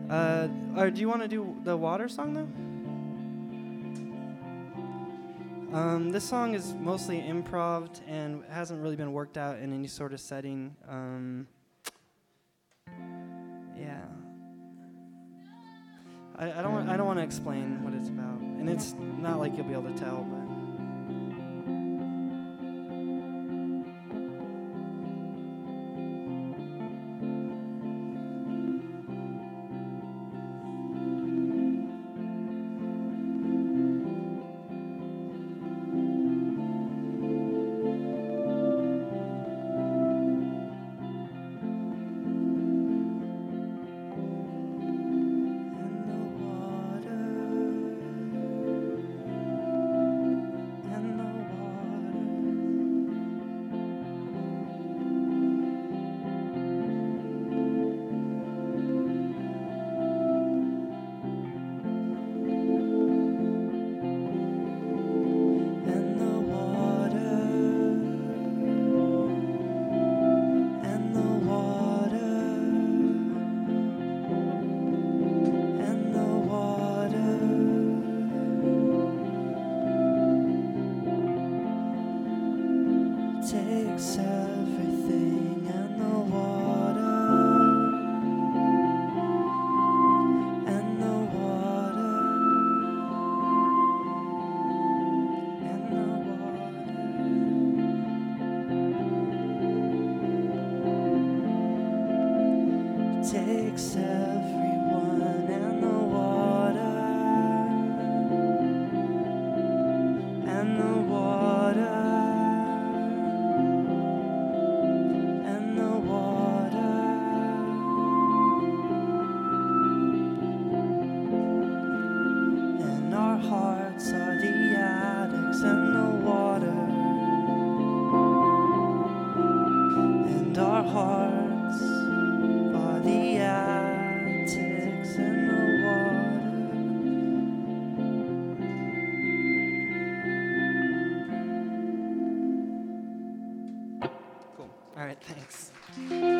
Or do you want to do the water song though? This song is mostly improv and hasn't really been worked out in any sort of setting. Yeah. I don't want to explain what it's about, and it's not like you'll be able to tell, but. Takes everything and the water and the water and the water takes everyone and the water and the water. Hearts are the addicts and the water, and our hearts are the addicts and the water. Cool. All right, thanks.